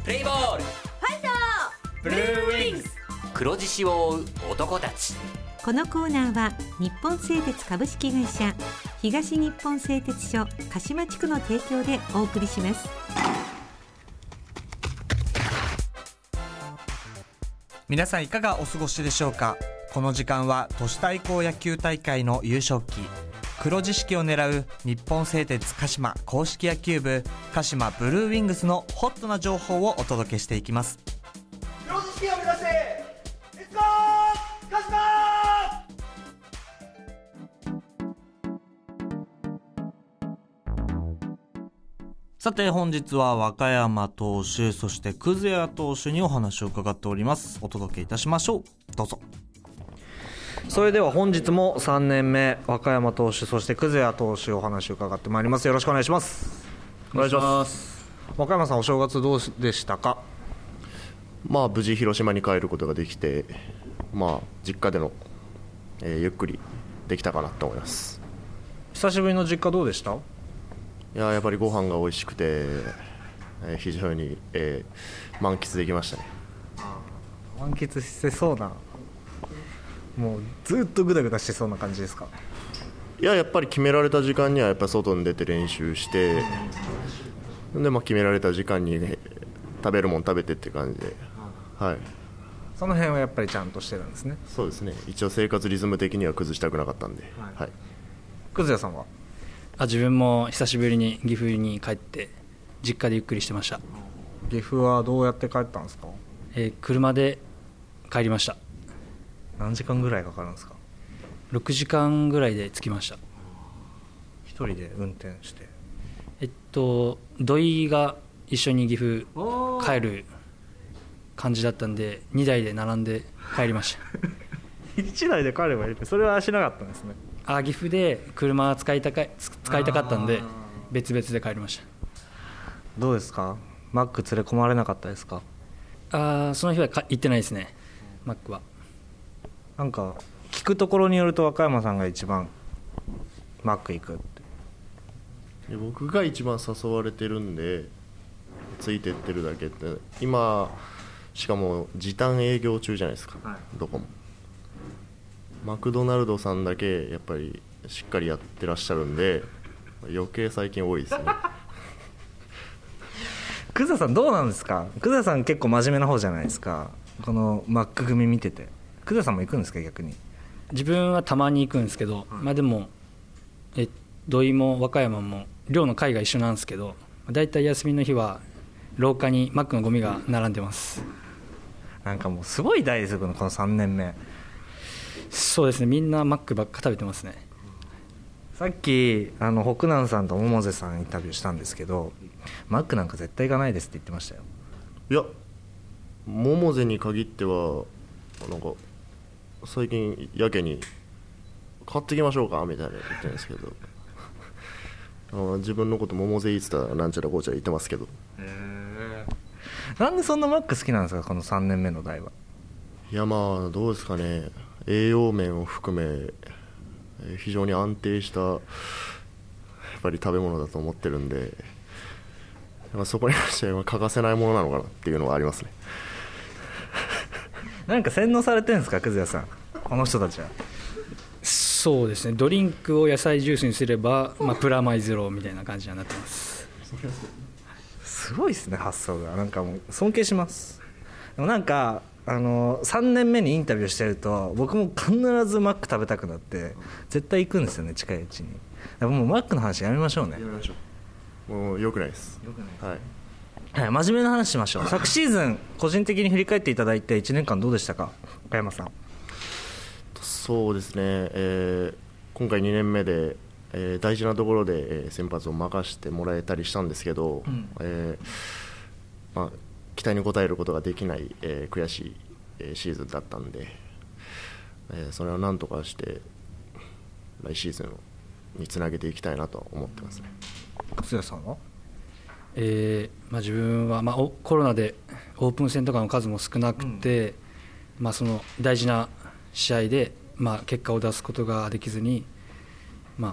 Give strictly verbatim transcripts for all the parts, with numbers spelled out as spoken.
プレイボール、 ファイトブルーウィングス、黒獅子を追う男たち。 このコーナーは日本製鉄株式会社、東日本製鉄所鹿島地区の提供でお送りします。 皆さんいかがお過ごしでしょうか。この時間は都市対抗野球大会の優勝旗黒獅子を狙う日本製鉄鹿島公式野球部鹿島ブルーウィングスのホットな情報をお届けしていきます。 黒獅子を目指してレッツゴー鹿島。 さて本日は和歌山投手、そして葛谷投手にお話を伺っております。お届けいたしましょう。どうぞ。それでは本日もさんねんめ和歌山投手、そして葛谷投手お話を伺ってまいります。よろしくお願いします。 お願いします。 和歌山さん、お正月どうでしたか。 まあ無事広島に帰ることができて、まあ実家での、えー、ゆっくりできたかなと思います。 久しぶりの実家どうでした。 いややっぱりご飯が美味しくて、えー、非常に、えー、満喫できましたね。 満喫してそうな、もうずっとグダグダしてそうな感じですか。 いややっぱり決められた時間にはやっぱり外に出て練習して、で、まあ、決められた時間に、ね、食べるもん食べてって感じで、はい、 その辺はやっぱりちゃんとしてるんですね。 そうですね、一応生活リズム的には崩したくなかったんで、はいはい、 葛谷さんは。 あ自分も久しぶりに岐阜に帰って実家でゆっくりしてました。 岐阜はどうやって帰ったんですか。 えー、車で帰りました。 何時間ぐらいかかるんですか。 ろくじかんぐらいで着きました。 一人で運転して。 えっと土井が一緒に岐阜帰る感じだったんでにだいで並んで帰りましたいちだいで帰ればいいって、それはしなかったんですね。 あ岐阜で車使いたか使いたかったんで別々で帰りました。 どうですか、マック連れ込まれなかったですか。 あその日はか行ってないですね、マックは。 なんか聞くところによると和歌山さんが一番マック行くって。 で僕が一番誘われてるんでついてってるだけって、今しかも時短営業中じゃないですか、はい、どこも。マクドナルドさんだけやっぱりしっかりやってらっしゃるんで余計最近多いですね葛谷さんどうなんですか。葛谷さん結構真面目な方じゃないですか、このマック組見てて。葛谷さんも行くんですか。逆に自分はたまに行くんですけど、まあ、でもえ土井も和歌山も寮の会が一緒なんですけど、だいたい休みの日は廊下にマックのゴミが並んでます。 なんかもうすごい代ですよ、このさんねんめ。 そうですね、みんなマックばっか食べてますね。 さっきあの北南さんと百瀬さんインタビューしたんですけど、マックなんか絶対行かないですって言ってましたよ。 いや百瀬に限ってはなんか最近やけに買ってきましょうかみたいな言ってるんですけどあの自分のこと百瀬いいって言ったらなんちゃらこうちゃら言ってますけど。 へー、なんでそんなマック好きなんですか、このさんねんめの代は。 いやまあどうですかね、栄養面を含め非常に安定したやっぱり食べ物だと思ってるんで、そこに関しては欠かせないものなのかなっていうのはありますねなんか洗脳されてるんですか、葛谷さん、この人たちは。 そうですね、ドリンクを野菜ジュースにすれば、まあ、プラマイゼロみたいな感じになってます。 すごいですね、発想が。なんかもう尊敬します。でもなんかあのさんねんめにインタビューしてると僕も必ずマック食べたくなって絶対行くんですよね、近いうちに。だからもうマックの話やめましょうね。やめましょう。もう良くないです。 良くないです、 はいはい、真面目な話しましょう。昨シーズン個人的に振り返っていただいていちねんかんどうでしたか、岡山さん。 そうですね、えー、今回にねんめで、えー、大事なところで、えー、先発を任せてもらえたりしたんですけど、うんえーまあ、期待に応えることができない、えー、悔しい、えー、シーズンだったんで、えー、それをなんとかして来シーズンにつなげていきたいなと思ってますね。 勝谷さんは。 えーまあ、自分は、まあ、コロナでオープン戦とかの数も少なくて、うんまあ、その大事な試合で、まあ、結果を出すことができずに、まあ、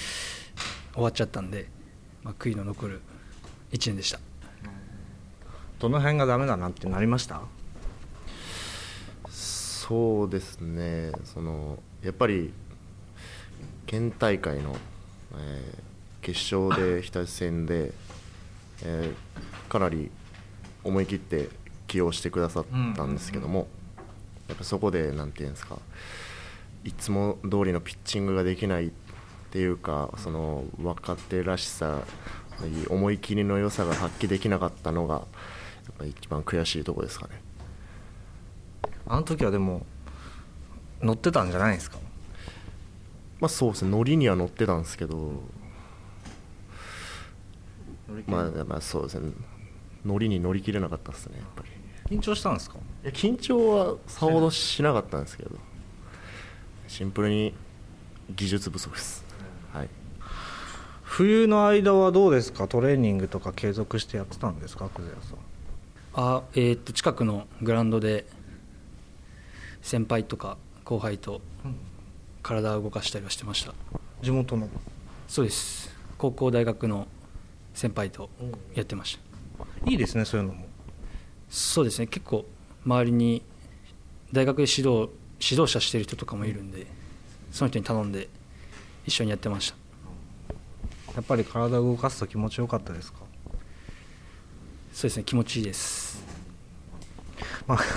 終わっちゃったんで、まあ、悔いの残るいちねんでした。 どの辺がダメだなってなりました？ そうですね、そのやっぱり県大会の、えー、決勝で日立戦で、えー、かなり思い切って起用してくださったんですけども、うんうんうん、やっぱそこでなんていうんですか、いつも通りのピッチングができないっていうか、その若手らしさ、思い切りの良さが発揮できなかったのがやっぱり一番悔しいところですかね。 あの時はでも乗ってたんじゃないですか？ まあそうですね、乗りには乗ってたんですけど、まあ、まあそうですね、乗りに乗り切れなかったですね。やっぱり緊張したんですか？ いや緊張はさほどしなかったんですけど、シンプルに技術不足です、はい。 冬の間はどうですか？トレーニングとか継続してやってたんですか、葛谷さん？ あ、えー、っと近くのグラウンドで先輩とか後輩と体を動かしたりはしてました。 地元の？ そうです、高校大学の先輩とやってました。 いいですね、そういうのも。 そうですね、結構周りに大学で指導指導者してる人とかもいるんで、その人に頼んで一緒にやってました。 やっぱり体を動かすと気持ちよかったですか？ そうですね、気持ちいいです。 まあ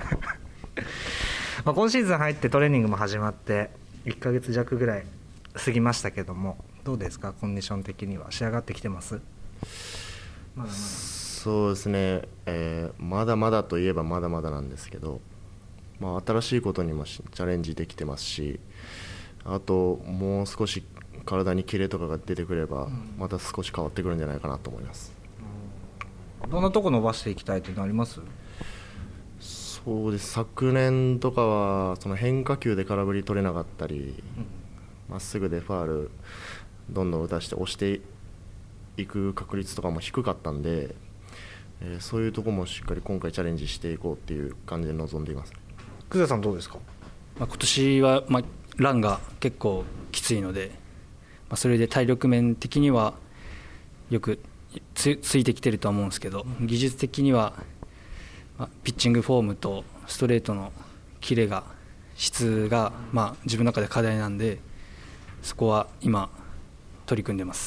まあ今シーズン入ってトレーニングも始まっていっかげつ弱ぐらい過ぎましたけども、どうですか、コンディション的には仕上がってきてます？まだまだ。 そうですね、えー、まだまだといえばまだまだなんですけど、まあ、新しいことにもチャレンジできてますし、あともう少し体にキレとかが出てくればまた少し変わってくるんじゃないかなと思います、 うん、どんなとこ伸ばしていきたいというのあります？ そうです、昨年とかはその変化球で空振り取れなかったり、ま、っすぐでファールどんどん打たして押していく確率とかも低かったんで、えー、そういうところもしっかり今回チャレンジしていこうっていう感じで臨んでいます。 久世さんどうですか？ まあ、今年は、まあ、ランが結構きついので、まあ、それで体力面的にはよく つ, ついてきてるとは思うんですけど、技術的には、まあ、ピッチングフォームとストレートのキレが質が、まあ、自分の中で課題なんで、そこは今取り組んでます。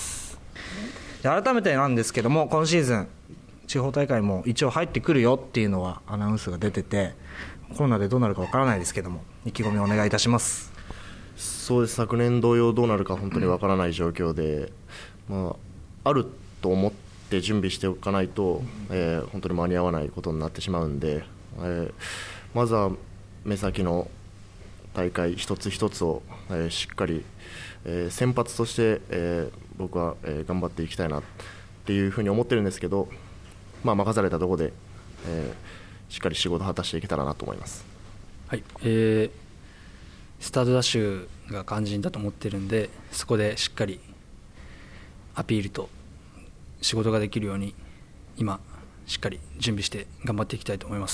改めてなんですけども、今シーズン地方大会も一応入ってくるよっていうのはアナウンスが出てて、コロナでどうなるかわからないですけども、意気込みをお願いいたします。 そうです、昨年同様どうなるか本当にわからない状況で、まあ、あると思って準備しておかないと、えー、本当に間に合わないことになってしまうんで、えー、まずは目先の大会一つ一つを、えー、しっかり、えー、先発として、えー、僕は、えー、頑張っていきたいなっていうふうに思ってるんですけど、まあ、任されたところで、えー、しっかり仕事を果たしていけたらなと思います。 はい、えー、スタートダッシュが肝心だと思ってるんで、そこでしっかりアピールと仕事ができるように今しっかり準備して頑張っていきたいと思います。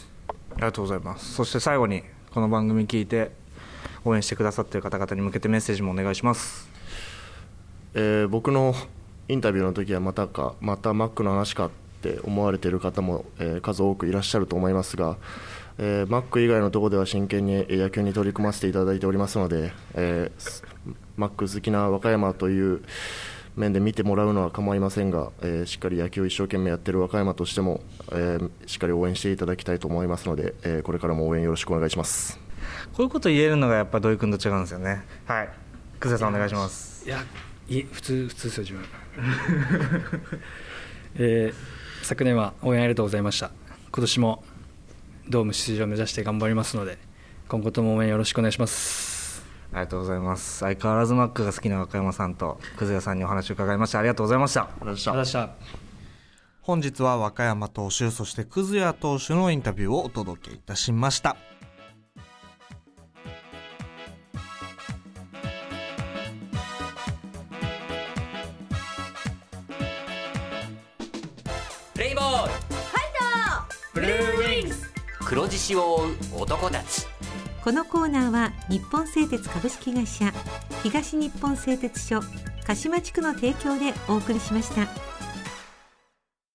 ありがとうございます。そして最後にこの番組聞いて応援してくださっている方々に向けてメッセージもお願いします。 えー、僕のインタビューの時はまたかまたマックの話かって思われている方も、えー、数多くいらっしゃると思いますが、えー、マック以外のところでは真剣に野球に取り組ませていただいておりますので、えー、マック好きな和歌山という面で見てもらうのは構いませんが、えー、しっかり野球を一生懸命やっている和歌山としても、えー、しっかり応援していただきたいと思いますので、えー、これからも応援よろしくお願いします。 こういうこと言えるのがやっぱ土井君と違うんですよね。はい、久世さんお願いします。 いや、い普通普通ですよ自分、えー、昨年は応援ありがとうございました。今年もドーム出場を目指して頑張りますので、今後とも応援よろしくお願いします。 ありがとうございます。相変わらずマックが好きな和歌山さんと久世さんにお話を伺いました。ありがとうございました。 ありがとうございました。 本日は和歌山投手、そして葛谷投手のインタビューをお届けいたしました。 プレイボール、ファイト、ブルーウィングス、黒獅子を追う男たち。 このコーナーは日本製鉄株式会社、東日本製鉄所鹿島地区の提供でお送りしました。